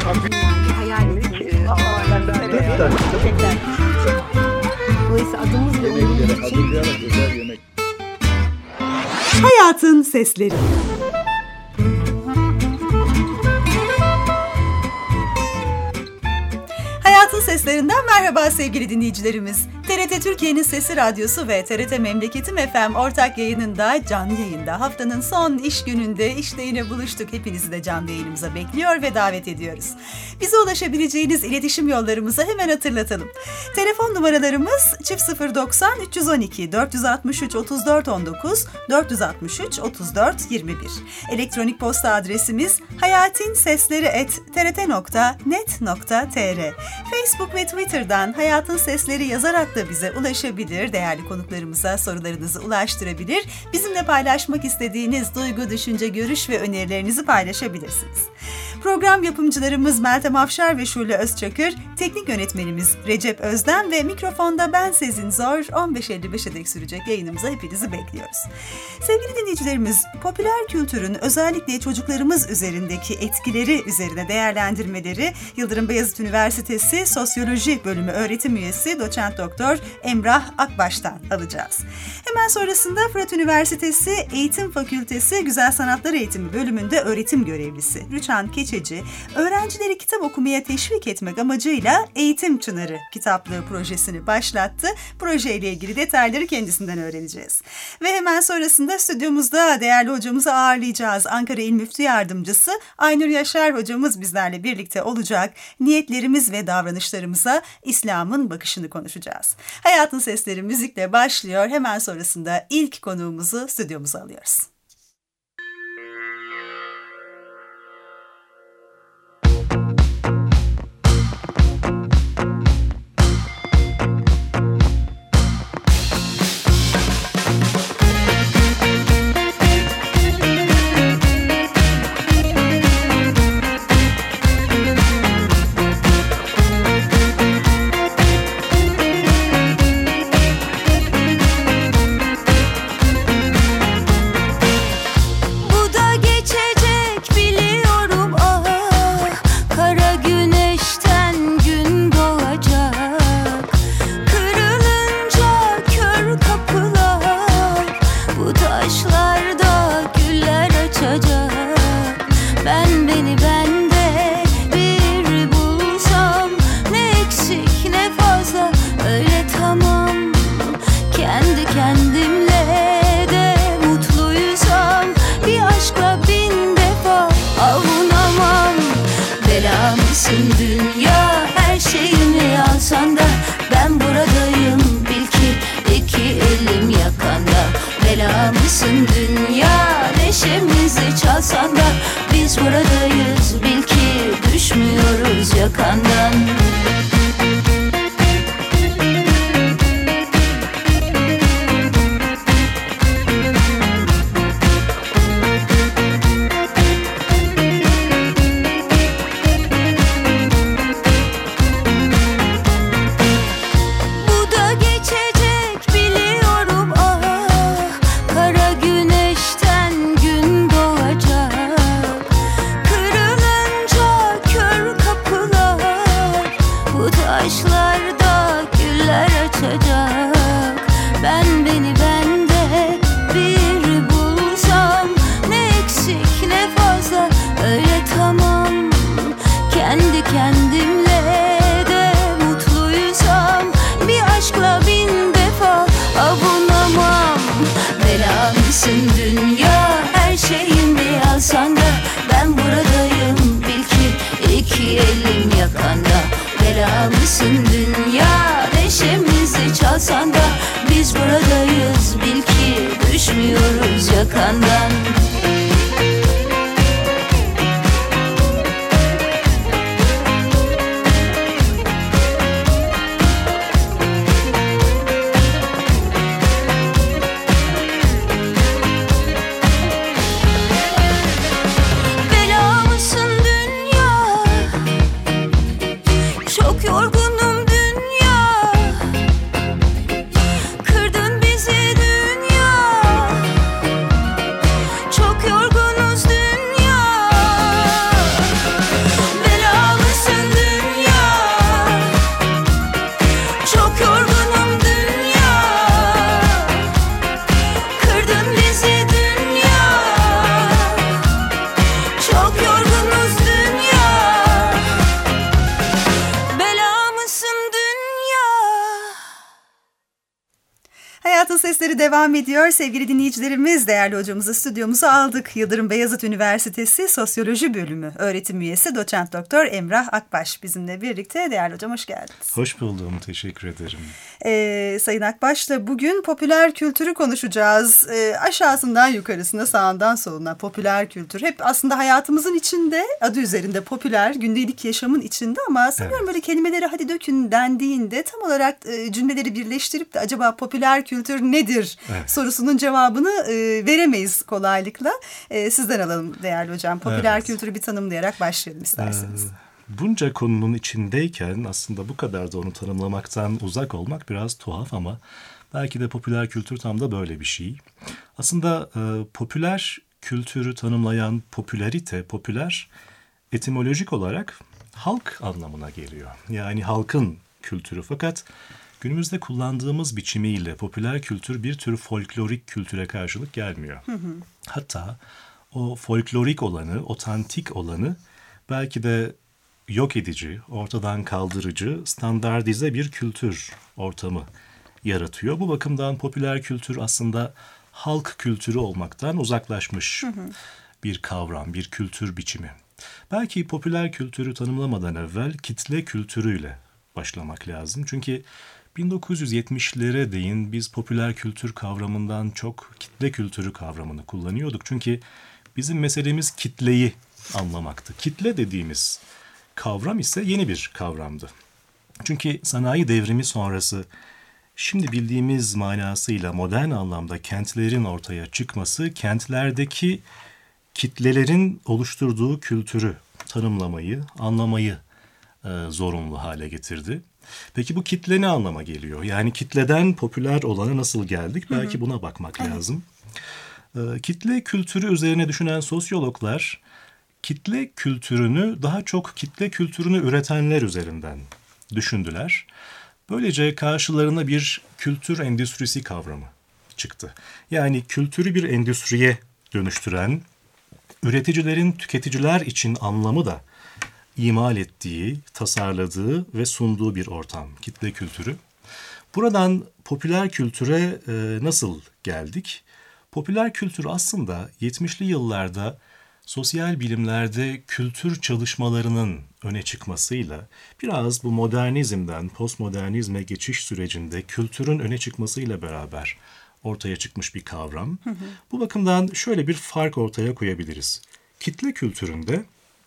Bir hayal dolayısıyla adımızla olduğumuz için. Hayatın Sesleri. Hayatın Seslerinden merhaba sevgili dinleyicilerimiz. TRT Türkiye'nin Sesi Radyosu ve TRT Memleketim FM ortak yayınında canlı yayında haftanın son iş gününde işte yine buluştuk. Hepinizi de canlı yayınımıza bekliyor ve davet ediyoruz. Bize ulaşabileceğiniz iletişim yollarımızı hemen hatırlatalım. Telefon numaralarımız 090 312 463 34 19 463 34 21. Elektronik posta adresimiz hayatinsesleri@trt.net.tr. Facebook ve Twitter'dan Hayatın Sesleri yazarak da bize ulaşabilir, değerli konuklarımıza sorularınızı ulaştırabilir, bizimle paylaşmak istediğiniz duygu, düşünce, görüş ve önerilerinizi paylaşabilirsiniz. Program yapımcılarımız Meltem Afşar ve Şule Özçakır, teknik yönetmenimiz Recep Özden ve mikrofonda ben Sezin Zor. 15.55'e dek sürecek yayınımıza hepinizi bekliyoruz. Sevgili dinleyicilerimiz, popüler kültürün özellikle çocuklarımız üzerindeki etkileri üzerine değerlendirmeleri Yıldırım Beyazıt Üniversitesi Sosyoloji Bölümü öğretim üyesi Doçent Doktor Emrah Akbaş'tan alacağız. Hemen sonrasında Fırat Üniversitesi Eğitim Fakültesi Güzel Sanatlar Eğitimi Bölümünde öğretim görevlisi Rüçhan Keçeci, öğrencileri kitap okumaya teşvik etmek amacıyla Eğitim Çınarı kitaplığı projesini başlattı. Projeyle ilgili detayları kendisinden öğreneceğiz. Ve hemen sonrasında stüdyomuzda değerli hocamızı ağırlayacağız. Ankara İl Müftü Yardımcısı Aynur Yaşar hocamız bizlerle birlikte olacak. Niyetlerimiz ve davranışlarımıza İslam'ın bakışını konuşacağız. Hayatın Sesleri müzikle başlıyor. Hemen sonrasında ilk konuğumuzu stüdyomuza alıyoruz. Belamı sohbetleri devam ediyor. Sevgili dinleyicilerimiz, değerli hocamızı stüdyomuza aldık. Yıldırım Beyazıt Üniversitesi Sosyoloji Bölümü öğretim üyesi Doçent Doktor Emrah Akbaş bizimle birlikte. Değerli hocam, hoş geldiniz. Hoş buldum, teşekkür ederim. Sayın Akbaş'la bugün popüler kültürü konuşacağız. Aşağısından yukarısına, sağından soluna popüler kültür. Hep aslında hayatımızın içinde, adı üzerinde popüler, gündelik yaşamın içinde ama sanıyorum böyle kelimeleri hadi dökün dendiğinde tam olarak cümleleri birleştirip de acaba popüler kültür nedir sorusunun cevabını veremeyiz kolaylıkla. Sizden alalım değerli hocam. Popüler kültürü bir tanımlayarak başlayalım isterseniz. Bunca konunun içindeyken aslında bu kadar da onu tanımlamaktan uzak olmak biraz tuhaf ama belki de popüler kültür tam da böyle bir şey. Aslında popüler kültürü tanımlayan popülerite, popüler etimolojik olarak halk anlamına geliyor. Yani halkın kültürü. Fakat günümüzde kullandığımız biçimiyle popüler kültür bir tür folklorik kültüre karşılık gelmiyor. Hatta o folklorik olanı, otantik olanı belki de yok edici, ortadan kaldırıcı, standartize bir kültür ortamı yaratıyor. Bu bakımdan popüler kültür aslında halk kültürü olmaktan uzaklaşmış bir kavram, bir kültür biçimi. Belki popüler kültürü tanımlamadan evvel kitle kültürüyle başlamak lazım. Çünkü 1970'lere değin biz popüler kültür kavramından çok kitle kültürü kavramını kullanıyorduk. Çünkü bizim meselemiz kitleyi anlamaktı. Kitle dediğimiz kavram ise yeni bir kavramdı. Çünkü sanayi devrimi sonrası şimdi bildiğimiz manasıyla modern anlamda kentlerin ortaya çıkması, kentlerdeki kitlelerin oluşturduğu kültürü tanımlamayı, anlamayı zorunlu hale getirdi. Peki bu kitle ne anlama geliyor? Yani kitleden popüler olana nasıl geldik? Belki buna bakmak lazım. Kitle kültürü üzerine düşünen sosyologlar kitle kültürünü daha çok kitle kültürünü üretenler üzerinden düşündüler. Böylece karşılarına bir kültür endüstrisi kavramı çıktı. Yani kültürü bir endüstriye dönüştüren, üreticilerin tüketiciler için anlamı da imal ettiği, tasarladığı ve sunduğu bir ortam, kitle kültürü. Buradan popüler kültüre nasıl geldik? Popüler kültür aslında 70'li yıllarda sosyal bilimlerde kültür çalışmalarının öne çıkmasıyla biraz bu modernizmden postmodernizme geçiş sürecinde kültürün öne çıkmasıyla beraber ortaya çıkmış bir kavram. Bu bakımdan şöyle bir fark ortaya koyabiliriz. Kitle kültüründe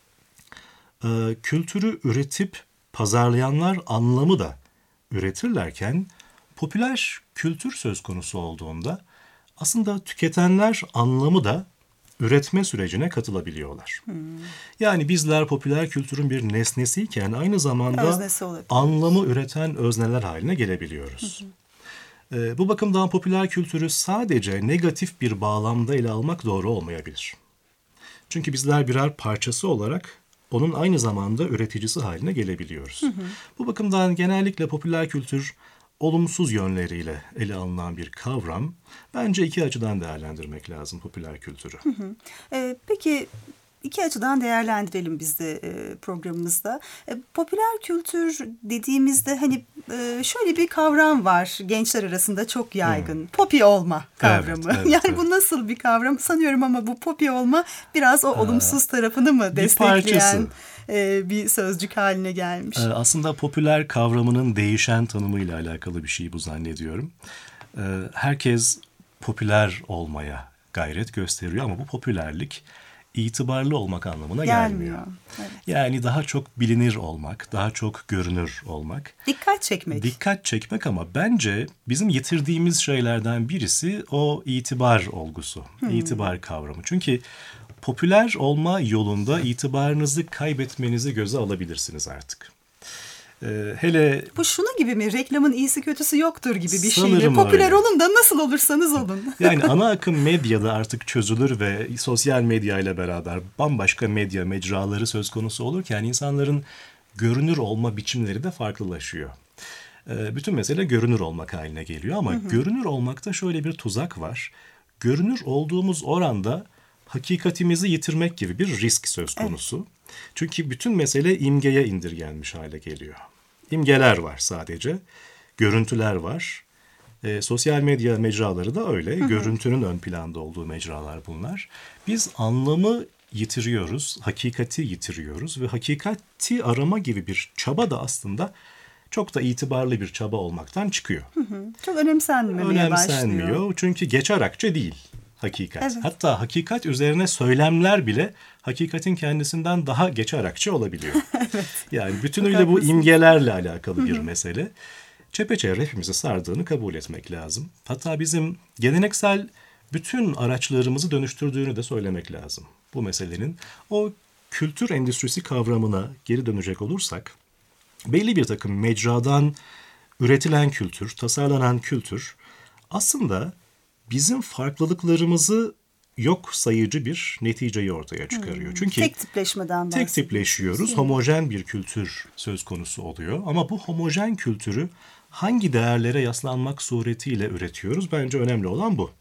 kültürü üretip pazarlayanlar anlamı da üretirlerken popüler kültür söz konusu olduğunda aslında tüketenler anlamı da üretme sürecine katılabiliyorlar. Yani bizler popüler kültürün bir nesnesiyken aynı zamanda anlamı üreten özneler haline gelebiliyoruz. Bu bakımdan popüler kültürü sadece negatif bir bağlamda ele almak doğru olmayabilir. Çünkü bizler birer parçası olarak onun aynı zamanda üreticisi haline gelebiliyoruz. Bu bakımdan genellikle popüler kültür olumsuz yönleriyle ele alınan bir kavram. Bence iki açıdan değerlendirmek lazım popüler kültürü. Peki iki açıdan değerlendirelim biz de programımızda. Popüler kültür dediğimizde hani şöyle bir kavram var gençler arasında çok yaygın. Popi olma kavramı. Evet, yani bu nasıl bir kavram sanıyorum ama bu popi olma biraz o olumsuz tarafını mı destekleyen bir sözcük haline gelmiş? Aslında popüler kavramının değişen tanımıyla alakalı bir şey bu zannediyorum. Herkes popüler olmaya gayret gösteriyor ama bu popülerlik itibarlı olmak anlamına gelmiyor. Evet. Yani daha çok bilinir olmak, daha çok görünür olmak. Dikkat çekmek. Dikkat çekmek ama bence bizim yitirdiğimiz şeylerden birisi o itibar olgusu, itibar kavramı. Çünkü popüler olma yolunda itibarınızı kaybetmenizi göze alabilirsiniz artık. Hele bu şunun gibi mi? Reklamın iyisi kötüsü yoktur gibi bir şey mi? Popüler olun da nasıl olursanız olun. Yani ana akım medyada artık çözülür ve sosyal medya ile beraber bambaşka medya mecraları söz konusu olurken insanların görünür olma biçimleri de farklılaşıyor. Bütün mesele görünür olmak haline geliyor ama görünür olmakta şöyle bir tuzak var. Görünür olduğumuz oranda hakikatimizi yitirmek gibi bir risk söz konusu. Evet. Çünkü bütün mesele imgeye indirgenmiş hale geliyor. İmgeler var sadece, görüntüler var. Sosyal medya mecraları da öyle. Görüntünün ön planda olduğu mecralar bunlar. Biz anlamı yitiriyoruz, hakikati yitiriyoruz ve hakikati arama gibi bir çaba da aslında çok da itibarlı bir çaba olmaktan çıkıyor. Çok önemsenmemeye başlıyor. Önemsenmiyor çünkü geçer akçe değil hakikat. Evet. Hatta hakikat üzerine söylemler bile hakikatin kendisinden daha geçer akçe olabiliyor. Evet. Yani bütünüyle bu imgelerle alakalı bir mesele. Çepeçevre hepimizi sardığını kabul etmek lazım. Hatta bizim geleneksel bütün araçlarımızı dönüştürdüğünü de söylemek lazım. Bu meselenin o kültür endüstrisi kavramına geri dönecek olursak, belli bir takım mecradan üretilen kültür, tasarlanan kültür aslında bizim farklılıklarımızı yok sayıcı bir neticeyi ortaya çıkarıyor. Çünkü Tek tipleşmeden bahsediyoruz. tek tipleşiyoruz, homojen bir kültür söz konusu oluyor. Ama bu homojen kültürü hangi değerlere yaslanmak suretiyle üretiyoruz? Bence önemli olan bu.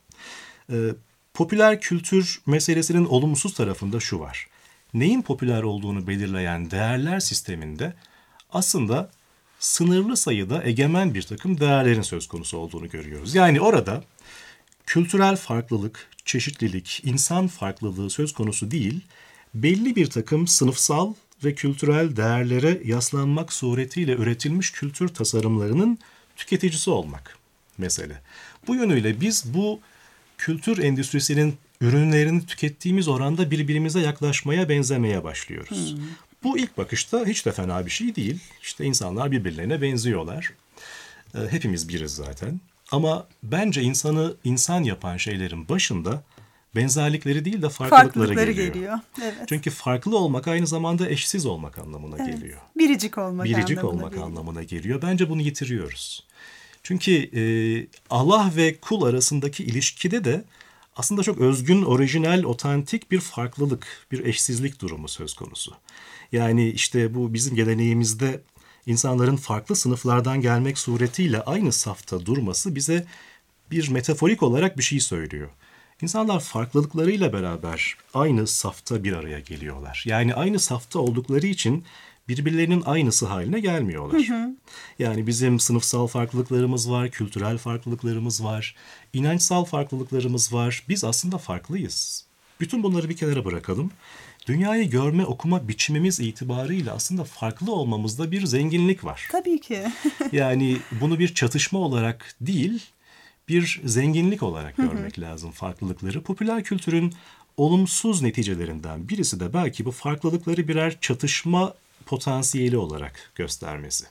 Popüler kültür meselesinin olumsuz tarafında şu var. Neyin popüler olduğunu belirleyen değerler sisteminde aslında sınırlı sayıda egemen bir takım değerlerin söz konusu olduğunu görüyoruz. Yani orada kültürel farklılık, çeşitlilik, insan farklılığı söz konusu değil, belli bir takım sınıfsal ve kültürel değerlere yaslanmak suretiyle üretilmiş kültür tasarımlarının tüketicisi olmak mesele. Bu yönüyle biz bu kültür endüstrisinin ürünlerini tükettiğimiz oranda birbirimize yaklaşmaya, benzemeye başlıyoruz. Bu ilk bakışta hiç de fena bir şey değil. İşte insanlar birbirlerine benziyorlar. Hepimiz biriz zaten. Ama bence insanı insan yapan şeylerin başında benzerlikleri değil de farklılıkları geliyor. Evet. Çünkü farklı olmak aynı zamanda eşsiz olmak anlamına geliyor. Biricik olmak Anlamına geliyor. Bence bunu yitiriyoruz. Çünkü Allah ve kul arasındaki ilişkide de aslında çok özgün, orijinal, otantik bir farklılık, bir eşsizlik durumu söz konusu. Yani işte bu bizim geleneğimizde insanların farklı sınıflardan gelmek suretiyle aynı safta durması bize bir metaforik olarak bir şey söylüyor. İnsanlar farklılıklarıyla beraber aynı safta bir araya geliyorlar. Yani aynı safta oldukları için birbirlerinin aynısı haline gelmiyorlar. Yani bizim sınıfsal farklılıklarımız var, kültürel farklılıklarımız var, inançsal farklılıklarımız var. Biz aslında farklıyız. Bütün bunları bir kenara bırakalım. Dünyayı görme, okuma biçimimiz itibarıyla aslında farklı olmamızda bir zenginlik var. Tabii ki. Yani bunu bir çatışma olarak değil, bir zenginlik olarak görmek lazım farklılıkları. Popüler kültürün olumsuz neticelerinden birisi de belki bu farklılıkları birer çatışma potansiyeli olarak göstermesi.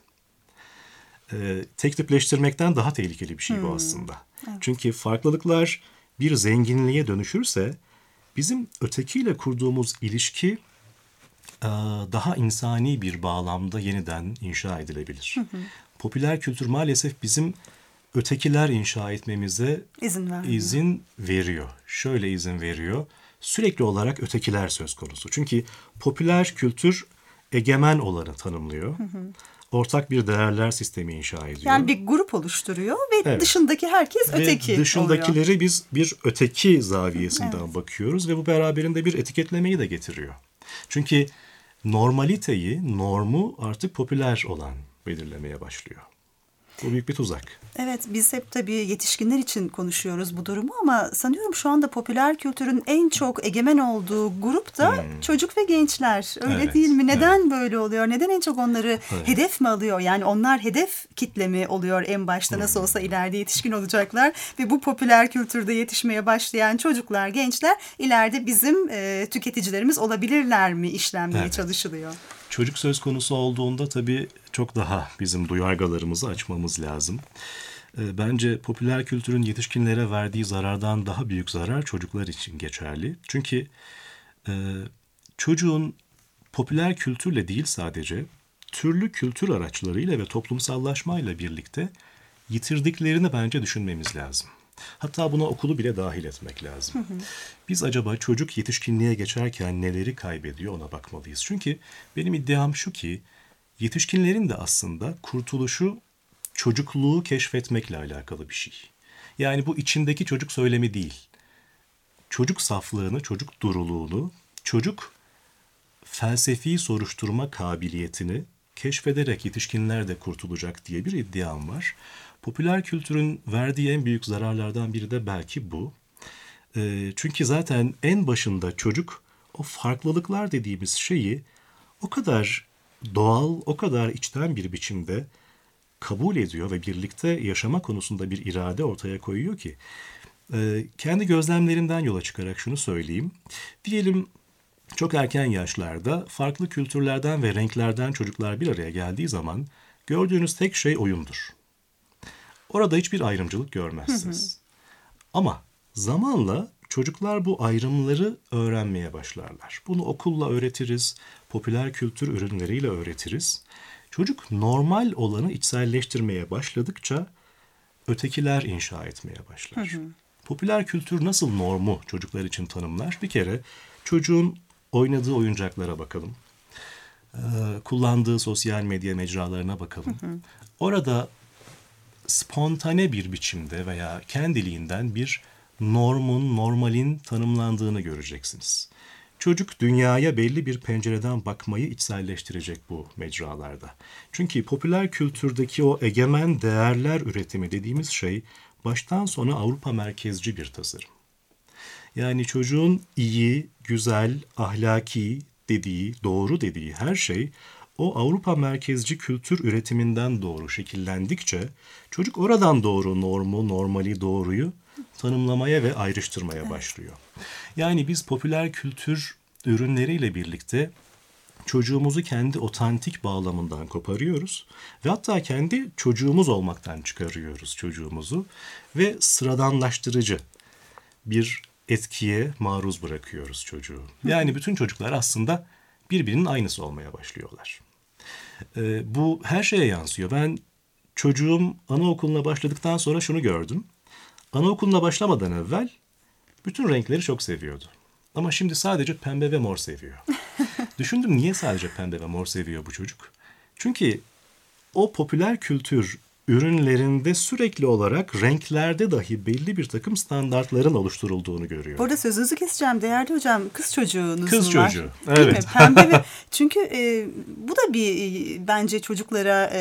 Tek tipleştirmekten daha tehlikeli bir şey bu aslında. Evet. Çünkü farklılıklar bir zenginliğe dönüşürse bizim ötekiyle kurduğumuz ilişki daha insani bir bağlamda yeniden inşa edilebilir. Popüler kültür maalesef bizim ötekiler inşa etmemize izin veriyor. Şöyle izin veriyor. Sürekli olarak ötekiler söz konusu. Çünkü popüler kültür egemen olanı tanımlıyor. Ortak bir değerler sistemi inşa ediyor. Yani bir grup oluşturuyor ve dışındaki herkes öteki oluyor. Dışındakileri biz bir öteki zaviyesinden bakıyoruz ve bu beraberinde bir etiketlemeyi de getiriyor. Çünkü normaliteyi, normu artık popüler olan belirlemeye başlıyor. Bu büyük bir tuzak. Evet, biz hep tabii yetişkinler için konuşuyoruz bu durumu ama sanıyorum şu anda popüler kültürün en çok egemen olduğu grup da çocuk ve gençler. Öyle değil mi? Neden böyle oluyor? Neden en çok onları hedef mi alıyor? Yani onlar hedef kitle mi oluyor en başta? Nasıl olsa ileride yetişkin olacaklar ve bu popüler kültürde yetişmeye başlayan çocuklar, gençler ileride bizim tüketicilerimiz olabilirler mi işlenmeye çalışılıyor? Çocuk söz konusu olduğunda tabii çok daha bizim duyargalarımızı açmamız lazım. Bence popüler kültürün yetişkinlere verdiği zarardan daha büyük zarar çocuklar için geçerli. Çünkü çocuğun popüler kültürle değil sadece türlü kültür araçlarıyla ve toplumsallaşmayla birlikte yitirdiklerini bence düşünmemiz lazım. Hatta buna okulu bile dahil etmek lazım. Biz acaba çocuk yetişkinliğe geçerken neleri kaybediyor ona bakmalıyız. Çünkü benim iddiam şu ki yetişkinlerin de aslında kurtuluşu çocukluğu keşfetmekle alakalı bir şey. Yani bu içindeki çocuk söylemi değil. Çocuk saflığını, çocuk duruluğunu, çocuk felsefi soruşturma kabiliyetini keşfederek yetişkinler de kurtulacak diye bir iddiam var. Popüler kültürün verdiği en büyük zararlardan biri de belki bu. Çünkü zaten en başında çocuk o farklılıklar dediğimiz şeyi o kadar doğal, o kadar içten bir biçimde kabul ediyor ve birlikte yaşama konusunda bir irade ortaya koyuyor ki kendi gözlemlerimden yola çıkarak şunu söyleyeyim. Diyelim çok erken yaşlarda farklı kültürlerden ve renklerden çocuklar bir araya geldiği zaman gördüğünüz tek şey oyundur. Orada hiçbir ayrımcılık görmezsiniz. Ama zamanla çocuklar bu ayrımları öğrenmeye başlarlar. Bunu okulla öğretiriz, popüler kültür ürünleriyle öğretiriz. Çocuk normal olanı içselleştirmeye başladıkça ötekiler inşa etmeye başlar. Popüler kültür nasıl normu çocuklar için tanımlar? Bir kere çocuğun oynadığı oyuncaklara bakalım. Kullandığı sosyal medya mecralarına bakalım. Orada spontane bir biçimde veya kendiliğinden bir normalin tanımlandığını göreceksiniz. Çocuk dünyaya belli bir pencereden bakmayı içselleştirecek bu mecralarda. Çünkü popüler kültürdeki o egemen değerler üretimi dediğimiz şey baştan sona Avrupa merkezci bir tasarım. Yani çocuğun iyi, güzel, ahlaki dediği, doğru dediği her şey o Avrupa merkezci kültür üretiminden doğru şekillendikçe çocuk oradan doğru normu, normali, doğruyu tanımlamaya ve ayrıştırmaya başlıyor. Yani biz popüler kültür ürünleriyle birlikte çocuğumuzu kendi otantik bağlamından koparıyoruz ve hatta kendi çocuğumuz olmaktan çıkarıyoruz çocuğumuzu ve sıradanlaştırıcı bir etkiye maruz bırakıyoruz çocuğu. Yani bütün çocuklar aslında birbirinin aynısı olmaya başlıyorlar. Bu her şeye yansıyor. Ben çocuğum anaokuluna başladıktan sonra şunu gördüm. Anaokuluna başlamadan evvel bütün renkleri çok seviyordu. Ama şimdi sadece pembe ve mor seviyor. Düşündüm niye sadece pembe ve mor seviyor bu çocuk? Çünkü o popüler kültür ürünlerinde sürekli olarak renklerde dahi belli bir takım standartların oluşturulduğunu görüyor. Orada sözünüzü keseceğim değerli hocam. Kız çocuğunuz var. Kız çocuğu, Değil evet. mi? Pembe ve çünkü bu da bir bence çocuklara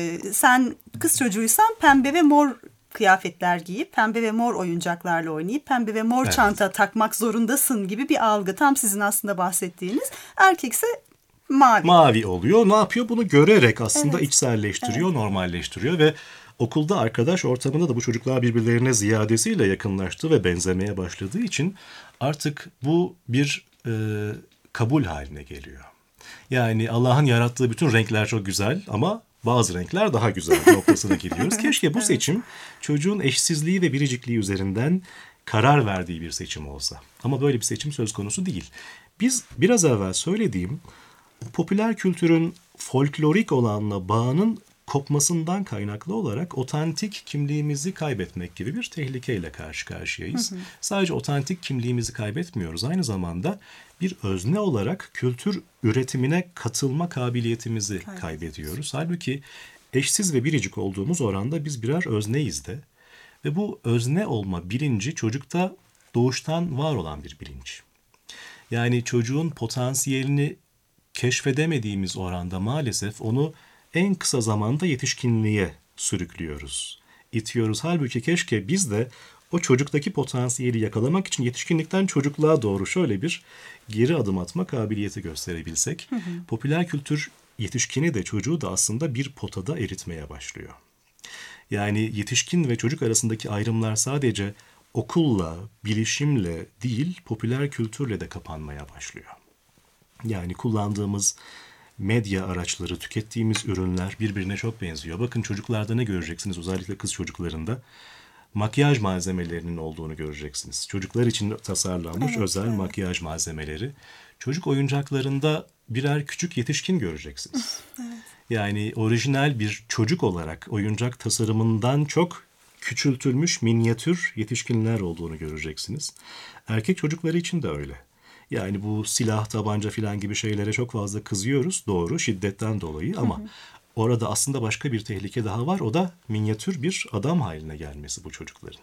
sen kız çocuğuysan pembe ve mor kıyafetler giyip pembe ve mor oyuncaklarla oynayıp pembe ve mor çanta takmak zorundasın gibi bir algı. Tam sizin aslında bahsettiğiniz. Erkekse mavi. Mavi oluyor. Ne yapıyor? Bunu görerek aslında içselleştiriyor, normalleştiriyor ve okulda arkadaş ortamında da bu çocuklar birbirlerine ziyadesiyle yakınlaştı ve benzemeye başladığı için artık bu bir kabul haline geliyor. Yani Allah'ın yarattığı bütün renkler çok güzel ama bazı renkler daha güzel noktasına geliyoruz. Keşke bu seçim çocuğun eşsizliği ve biricikliği üzerinden karar verdiği bir seçim olsa. Ama böyle bir seçim söz konusu değil. Biz biraz evvel söylediğim popüler kültürün folklorik olanla bağının kopmasından kaynaklı olarak otantik kimliğimizi kaybetmek gibi bir tehlikeyle karşı karşıyayız. Sadece otantik kimliğimizi kaybetmiyoruz. Aynı zamanda bir özne olarak kültür üretimine katılma kabiliyetimizi kaybediyoruz. Halbuki eşsiz ve biricik olduğumuz oranda biz birer özneyiz de. Ve bu özne olma bilinci çocukta doğuştan var olan bir bilinç. Yani çocuğun potansiyelini keşfedemediğimiz oranda maalesef onu en kısa zamanda yetişkinliğe sürüklüyoruz, itiyoruz. Halbuki keşke biz de o çocuktaki potansiyeli yakalamak için yetişkinlikten çocukluğa doğru şöyle bir geri adım atma kabiliyeti gösterebilsek. Popüler kültür yetişkini de çocuğu da aslında bir potada eritmeye başlıyor. Yani yetişkin ve çocuk arasındaki ayrımlar sadece okulla, bilişimle değil, popüler kültürle de kapanmaya başlıyor. Yani kullandığımız medya araçları, tükettiğimiz ürünler birbirine çok benziyor. Bakın çocuklarda ne göreceksiniz? Özellikle kız çocuklarında makyaj malzemelerinin olduğunu göreceksiniz. Çocuklar için tasarlanmış özel makyaj malzemeleri. Çocuk oyuncaklarında birer küçük yetişkin göreceksiniz. Yani orijinal bir çocuk olarak oyuncak tasarımından çok küçültülmüş minyatür yetişkinler olduğunu göreceksiniz. Erkek çocukları için de öyle. Yani bu silah, tabanca filan gibi şeylere çok fazla kızıyoruz. Doğru, şiddetten dolayı ama orada aslında başka bir tehlike daha var. O da minyatür bir adam haline gelmesi bu çocukların.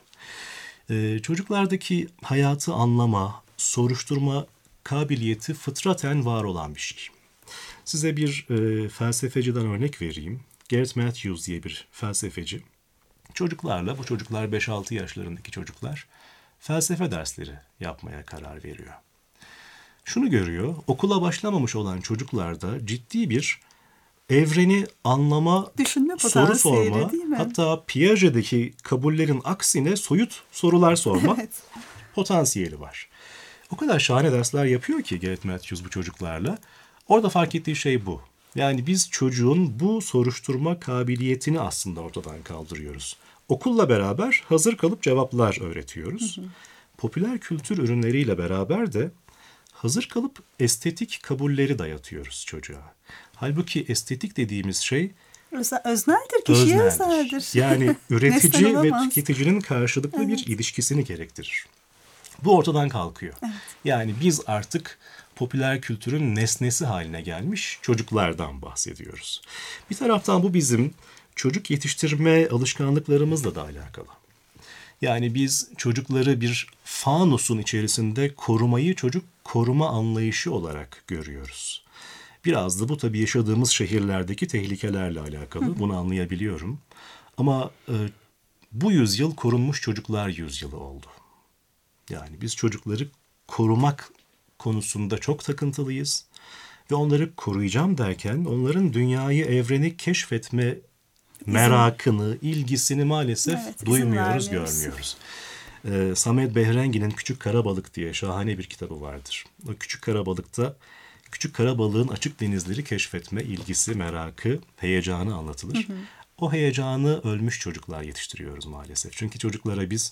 Çocuklardaki hayatı anlama, soruşturma kabiliyeti fıtraten var olan bir şey. Size bir felsefeciden örnek vereyim. Gareth Matthews diye bir felsefeci. Çocuklarla, bu çocuklar 5-6 yaşlarındaki çocuklar, felsefe dersleri yapmaya karar veriyor. Şunu görüyor, okula başlamamış olan çocuklarda ciddi bir evreni anlama, düşünme soru potansiyeli sorma, değil mi? hatta Piaget'deki kabullerin aksine soyut sorular sorma Evet. potansiyeli var. O kadar şahane dersler yapıyor ki Gareth Matthews bu çocuklarla. Orada fark ettiği şey bu. Yani biz çocuğun bu soruşturma kabiliyetini aslında ortadan kaldırıyoruz. Okulla beraber hazır kalıp cevaplar öğretiyoruz. Popüler kültür ürünleriyle beraber de hazır kalıp estetik kabulleri dayatıyoruz çocuğa. Halbuki estetik dediğimiz şey Özneldir, kişiye özneldir. özeldir. Yani üretici Nesnel ve olamaz. tüketicinin karşılıklı bir ilişkisini gerektirir. Bu ortadan kalkıyor. Yani biz artık popüler kültürün nesnesi haline gelmiş çocuklardan bahsediyoruz. Bir taraftan bu bizim çocuk yetiştirme alışkanlıklarımızla da alakalı. Yani biz çocukları bir fanusun içerisinde korumayı çocuk koruma anlayışı olarak görüyoruz. Biraz da bu tabii yaşadığımız şehirlerdeki tehlikelerle alakalı. Bunu anlayabiliyorum. Ama bu yüzyıl korunmuş çocuklar yüzyılı oldu. Yani biz çocukları korumak konusunda çok takıntılıyız. Ve onları koruyacağım derken onların dünyayı, evreni keşfetme merakını, ilgisini maalesef Evet, izin duymuyoruz, vermiyoruz. görmüyoruz. Samet Behrengi'nin Küçük Karabalık diye şahane bir kitabı vardır. O Küçük Karabalık'ta küçük karabalığın açık denizleri keşfetme ilgisi, merakı, heyecanı anlatılır. O heyecanı ölmüş çocuklar yetiştiriyoruz maalesef. Çünkü çocuklara biz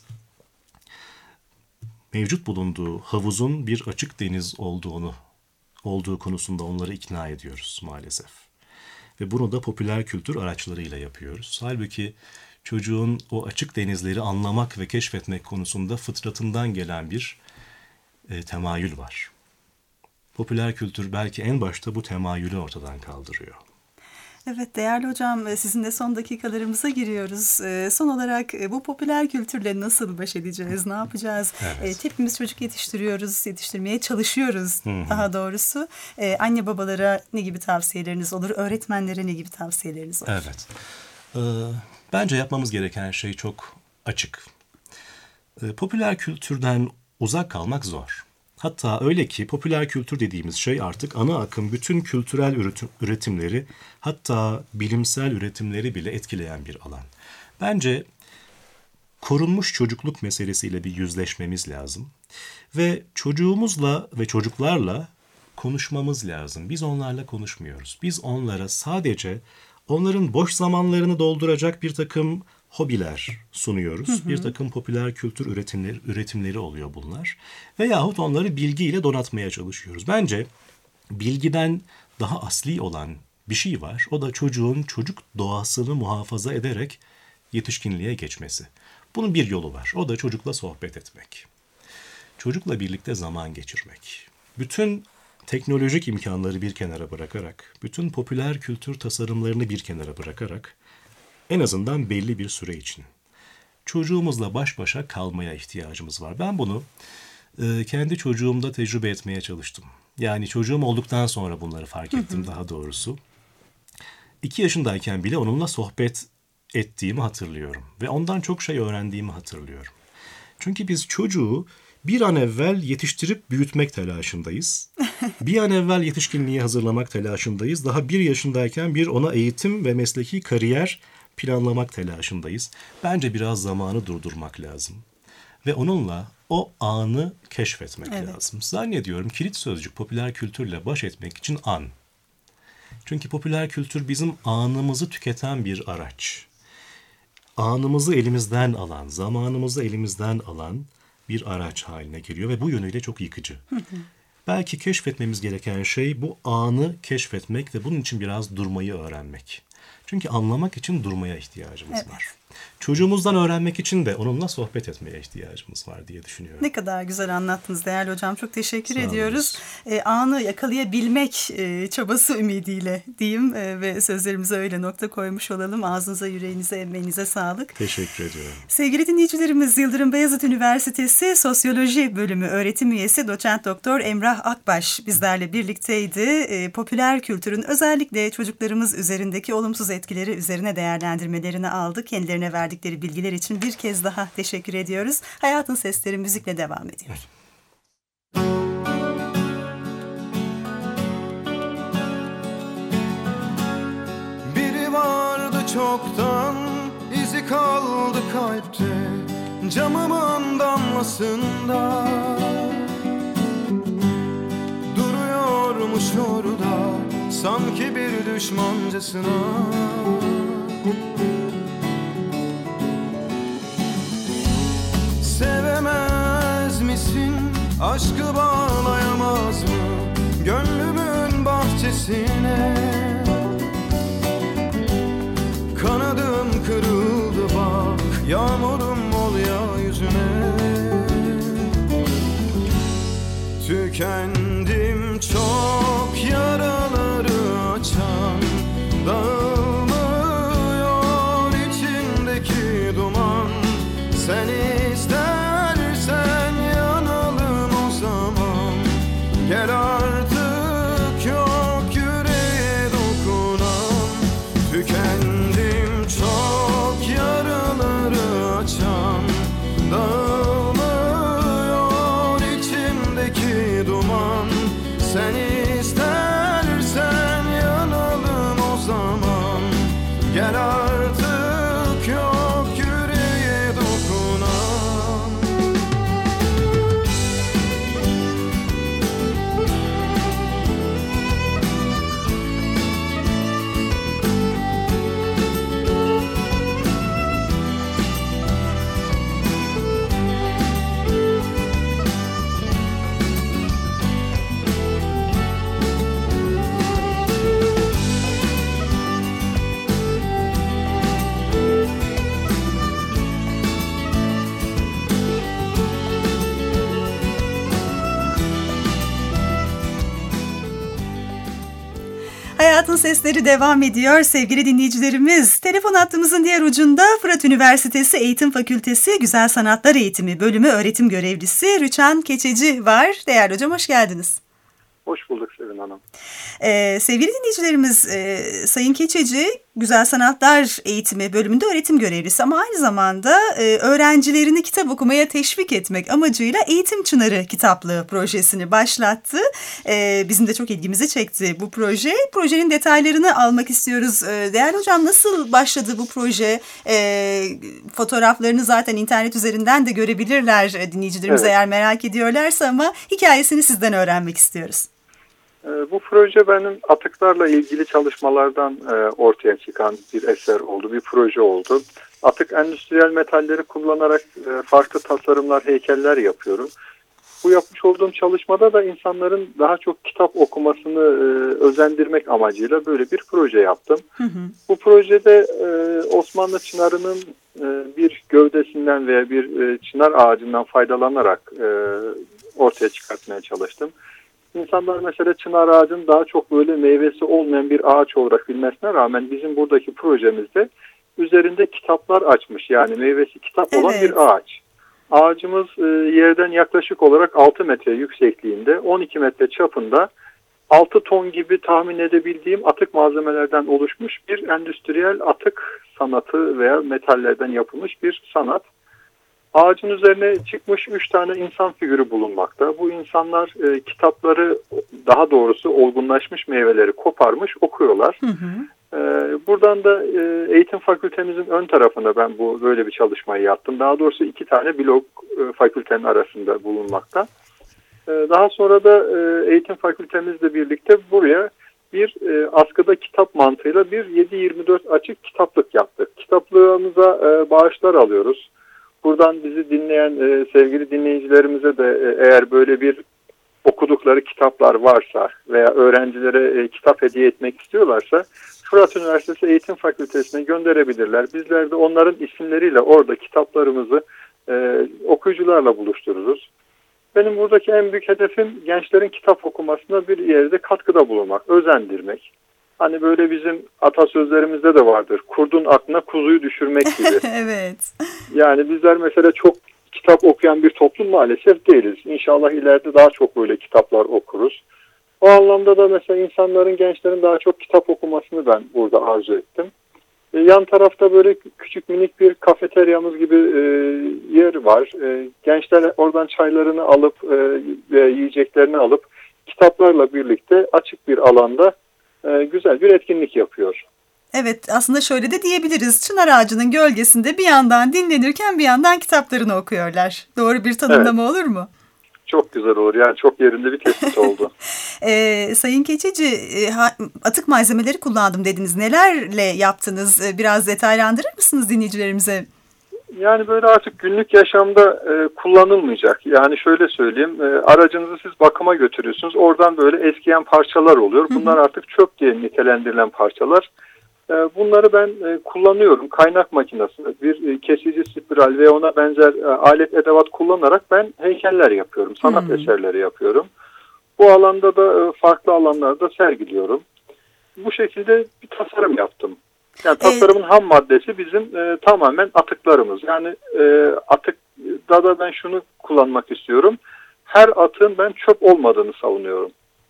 mevcut bulunduğu havuzun bir açık deniz olduğu konusunda onları ikna ediyoruz maalesef. Ve bunu da popüler kültür araçlarıyla yapıyoruz. Halbuki çocuğun o açık denizleri anlamak ve keşfetmek konusunda fıtratından gelen bir temayül var. Popüler kültür belki en başta bu temayülü ortadan kaldırıyor. Evet değerli hocam, sizin de son dakikalarımıza giriyoruz. Son olarak bu popüler kültürle nasıl baş edeceğiz, ne yapacağız? Evet. Hepimiz çocuk yetiştiriyoruz, yetiştirmeye çalışıyoruz daha doğrusu. Anne babalara ne gibi tavsiyeleriniz olur, öğretmenlere ne gibi tavsiyeleriniz olur? Evet. Bence yapmamız gereken şey çok açık. Popüler kültürden uzak kalmak zor. Hatta öyle ki popüler kültür dediğimiz şey artık ana akım bütün kültürel üretimleri, hatta bilimsel üretimleri bile etkileyen bir alan. Bence korunmuş çocukluk meselesiyle bir yüzleşmemiz lazım. Ve çocuğumuzla ve çocuklarla konuşmamız lazım. Biz onlarla konuşmuyoruz. Biz onlara sadece onların boş zamanlarını dolduracak bir takım hobiler sunuyoruz. Bir takım popüler kültür üretimleri oluyor bunlar. Veyahut onları bilgiyle donatmaya çalışıyoruz. Bence bilgiden daha asli olan bir şey var. O da çocuğun çocuk doğasını muhafaza ederek yetişkinliğe geçmesi. Bunun bir yolu var. O da çocukla sohbet etmek. Çocukla birlikte zaman geçirmek. Bütün teknolojik imkanları bir kenara bırakarak, bütün popüler kültür tasarımlarını bir kenara bırakarak, en azından belli bir süre için çocuğumuzla baş başa kalmaya ihtiyacımız var. Ben bunu kendi çocuğumda tecrübe etmeye çalıştım. Yani çocuğum olduktan sonra bunları fark ettim daha doğrusu. 2 yaşındayken bile onunla sohbet ettiğimi hatırlıyorum. Ve ondan çok şey öğrendiğimi hatırlıyorum. Çünkü biz çocuğu bir an evvel yetiştirip büyütmek telaşındayız. Bir an evvel yetişkinliğe hazırlamak telaşındayız. Daha 1 yaşındayken bir ona eğitim ve mesleki kariyer planlamak telaşındayız. Bence biraz zamanı durdurmak lazım. Ve onunla o anı keşfetmek lazım. Zannediyorum kilit sözcük popüler kültürle baş etmek için an. Çünkü popüler kültür bizim anımızı tüketen bir araç. Anımızı elimizden alan, zamanımızı elimizden alan bir araç haline geliyor ve bu yönüyle çok yıkıcı. Belki keşfetmemiz gereken şey bu anı keşfetmek ve bunun için biraz durmayı öğrenmek. Çünkü anlamak için durmaya ihtiyacımız var. Çocuğumuzdan öğrenmek için de onunla sohbet etmeye ihtiyacımız var diye düşünüyorum. Ne kadar güzel anlattınız değerli hocam. Çok teşekkür ediyoruz. Anı yakalayabilmek çabası ümidiyle diyeyim ve sözlerimize öyle nokta koymuş olalım. Ağzınıza, yüreğinize, emeğinize sağlık. Teşekkür ediyorum. Sevgili dinleyicilerimiz, Yıldırım Beyazıt Üniversitesi Sosyoloji Bölümü öğretim üyesi Doçent Doktor Emrah Akbaş bizlerle birlikteydi. Popüler kültürün özellikle çocuklarımız üzerindeki olumsuz etkileri üzerine değerlendirmelerini aldık. Kendilerine verdikleri bilgiler için bir kez daha teşekkür ediyoruz. Hayatın Sesleri müzikle devam ediyor. Biri vardı çoktan, izi kaldı kalpte, camımın damlasında. Duruyormuş orada, sanki bir düşmancasına. Sevemez misin, aşkı bağlayamaz mı gönlümün bahçesine? Kanadım kırıldı bak, yağmurum ol ya yüzüne. Tükendim çok, yaraları açan, dağılmıyor içindeki duman. Sen istersen yanalım o zaman. Gel artık, yok yüreğe dokunan. Tükendim çok, yaraları açan, dağılmıyor içimdeki duman. Sen istersen yanalım o zaman. Gel artık, yok yüreğe dokunan. Hayatın Sesleri devam ediyor sevgili dinleyicilerimiz. Telefon hattımızın diğer ucunda Fırat Üniversitesi Eğitim Fakültesi Güzel Sanatlar Eğitimi Bölümü öğretim görevlisi Rüçhan Keçeci var. Değerli hocam, hoş geldiniz. Hoş bulduk Sevin Hanım. Sevgili dinleyicilerimiz, Sayın Keçeci Güzel Sanatlar Eğitimi Bölümünde öğretim görevlisi ama aynı zamanda öğrencilerini kitap okumaya teşvik etmek amacıyla Eğitim Çınarı kitaplığı projesini başlattı. Bizim de çok ilgimizi çekti bu proje. Projenin detaylarını almak istiyoruz. Değerli hocam, nasıl başladı bu proje? Fotoğraflarını zaten internet üzerinden de görebilirler dinleyicilerimiz, evet, eğer merak ediyorlarsa, ama hikayesini sizden öğrenmek istiyoruz. Bu proje benim atıklarla ilgili çalışmalardan ortaya çıkan bir eser oldu, bir proje oldu. Atık endüstriyel metalleri kullanarak farklı tasarımlar, heykeller yapıyorum. Bu yapmış olduğum çalışmada da insanların daha çok kitap okumasını özendirmek amacıyla böyle bir proje yaptım. Hı hı. Bu projede Osmanlı çınarının bir gövdesinden veya bir çınar ağacından faydalanarak ortaya çıkartmaya çalıştım. İnsanlar mesela çınar ağacının daha çok böyle meyvesi olmayan bir ağaç olarak bilmesine rağmen bizim buradaki projemizde üzerinde kitaplar açmış. Yani meyvesi kitap olan bir ağaç. Ağacımız yerden yaklaşık olarak 6 metre yüksekliğinde, 12 metre çapında, 6 ton gibi tahmin edebildiğim atık malzemelerden oluşmuş bir endüstriyel atık sanatı veya metallerden yapılmış bir sanat. Ağacın üzerine çıkmış 3 tane insan figürü bulunmakta. Bu insanlar kitapları, daha doğrusu olgunlaşmış meyveleri koparmış okuyorlar. Hı hı. Buradan da eğitim fakültemizin ön tarafında ben böyle bir çalışmayı yaptım. Daha doğrusu 2 tane blok fakültenin arasında bulunmakta. Daha sonra da eğitim fakültemizle birlikte buraya bir askıda kitap mantığıyla bir 7/24 açık kitaplık yaptık. Kitaplığımıza bağışlar alıyoruz. Buradan bizi dinleyen sevgili dinleyicilerimize de eğer böyle bir okudukları kitaplar varsa veya öğrencilere kitap hediye etmek istiyorlarsa Fırat Üniversitesi Eğitim Fakültesine gönderebilirler. Bizler de onların isimleriyle orada kitaplarımızı okuyucularla buluştururuz. Benim buradaki en büyük hedefim gençlerin kitap okumasına bir yerde katkıda bulunmak, özendirmek. Hani böyle bizim atasözlerimizde de vardır. Kurdun aklına kuzuyu düşürmek gibi. Evet. Yani bizler mesela çok kitap okuyan bir toplum maalesef değiliz. İnşallah ileride daha çok böyle kitaplar okuruz. O anlamda da mesela insanların, gençlerin daha çok kitap okumasını ben burada arzu ettim. Yan tarafta böyle küçük minik bir kafeteryamız gibi yer var. Gençler oradan çaylarını alıp ve yiyeceklerini alıp kitaplarla birlikte açık bir alanda güzel bir etkinlik yapıyor. Evet, aslında şöyle de diyebiliriz. Çınar ağacının gölgesinde bir yandan dinlenirken bir yandan kitaplarını okuyorlar. Doğru bir tanımlama olur mu? Çok güzel olur. Yani çok yerinde bir tespit oldu. Sayın Keçeci, atık malzemeleri kullandım dediniz. Nelerle yaptınız? Biraz detaylandırır mısınız dinleyicilerimize? Yani böyle artık günlük yaşamda kullanılmayacak. Yani şöyle söyleyeyim, aracınızı siz bakıma götürüyorsunuz. Oradan böyle eskiyen parçalar oluyor. Bunlar artık çöp diye nitelendirilen parçalar. Bunları ben kullanıyorum. Kaynak makinesi, bir kesici spiral ve ona benzer alet edevat kullanarak ben heykeller yapıyorum. Sanat eserleri yapıyorum. Bu alanda da farklı alanlarda sergiliyorum. Bu şekilde bir tasarım yaptım. Yani tasarımın ham maddesi bizim tamamen atıklarımız. Yani atıkta da ben şunu kullanmak istiyorum. Her atığın ben çöp olmadığını savunuyorum.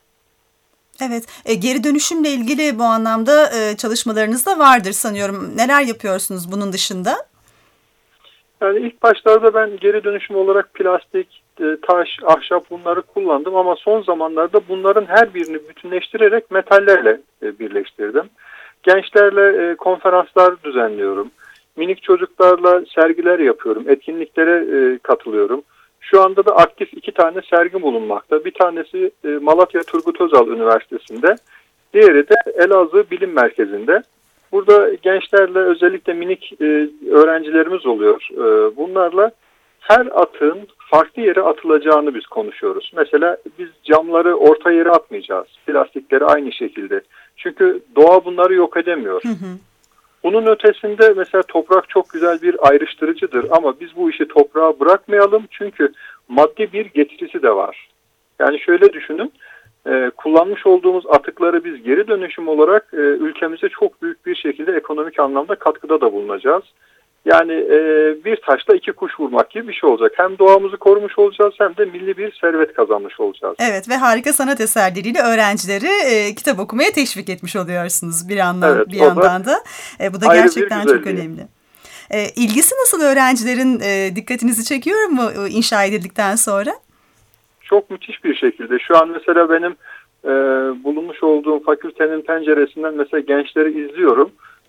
Evet, geri dönüşümle ilgili bu anlamda çalışmalarınız da vardır sanıyorum. Neler yapıyorsunuz bunun dışında? Yani ilk başlarda ben geri dönüşüm olarak plastik, taş, ahşap bunları kullandım ama son zamanlarda bunların her birini bütünleştirerek metallerle birleştirdim. Gençlerle konferanslar düzenliyorum. Minik çocuklarla sergiler yapıyorum. Etkinliklere katılıyorum. Şu anda da aktif 2 tane sergi bulunmakta. Bir tanesi Malatya Turgut Özal Üniversitesi'nde. Diğeri de Elazığ Bilim Merkezi'nde. Burada gençlerle özellikle minik öğrencilerimiz oluyor. Bunlarla her atığın farklı yere atılacağını biz konuşuyoruz. Mesela biz camları orta yere atmayacağız. Plastikleri aynı şekilde. Çünkü doğa bunları yok edemiyor. Bunun ötesinde mesela toprak çok güzel bir ayrıştırıcıdır ama biz bu işi toprağa bırakmayalım çünkü maddi bir getirisi de var. Yani şöyle düşünün, kullanmış olduğumuz atıkları biz geri dönüşüm olarak ülkemize çok büyük bir şekilde ekonomik anlamda katkıda da bulunacağız. Yani bir taşla 2 kuş vurmak gibi bir şey olacak. Hem doğamızı korumuş olacağız hem de milli bir servet kazanmış olacağız. Evet ve harika sanat eserleriyle öğrencileri kitap okumaya teşvik etmiş oluyorsunuz bir yandan da. Bu da gerçekten çok önemli. İlgisi nasıl öğrencilerin, dikkatinizi çekiyor mu inşa edildikten sonra? Çok müthiş bir şekilde. Şu an mesela benim bulunmuş olduğum fakültenin penceresinden mesela gençleri izliyorum.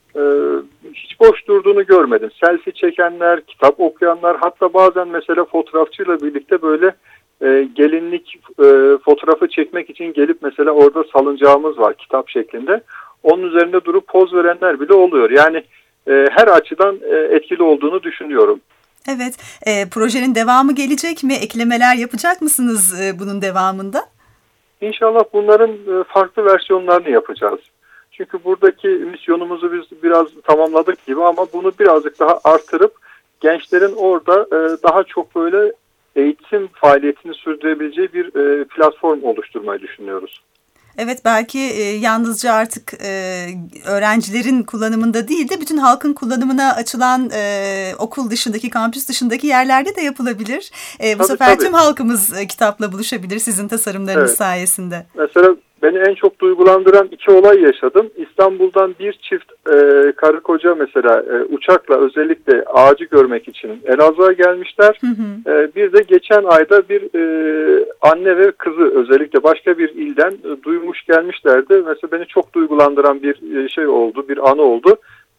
Hiç boş durduğunu görmedim. Selfie çekenler, kitap okuyanlar, hatta bazen mesela fotoğrafçıyla birlikte böyle gelinlik fotoğrafı çekmek için gelip mesela orada salıncağımız var kitap şeklinde. Onun üzerinde durup poz verenler bile oluyor. Yani her açıdan etkili olduğunu düşünüyorum. Evet, projenin devamı gelecek mi? Eklemeler yapacak mısınız bunun devamında? İnşallah bunların farklı versiyonlarını yapacağız. Çünkü buradaki misyonumuzu biz biraz tamamladık gibi ama bunu birazcık daha artırıp gençlerin orada daha çok böyle eğitim faaliyetini sürdürebileceği bir platform oluşturmayı düşünüyoruz. Evet, belki yalnızca artık öğrencilerin kullanımında değil de bütün halkın kullanımına açılan okul dışındaki, kampüs dışındaki yerlerde de yapılabilir. Bu sefer tüm halkımız kitapla buluşabilir sizin tasarımlarınız sayesinde. Mesela beni en çok duygulandıran 2 olay yaşadım. İstanbul'dan bir çift karı koca mesela uçakla özellikle ağacı görmek için Elazığ'a gelmişler. Bir de geçen ayda bir anne ve kızı özellikle başka bir ilden duymuş gelmişlerdi. Mesela beni çok duygulandıran bir şey oldu, bir anı oldu.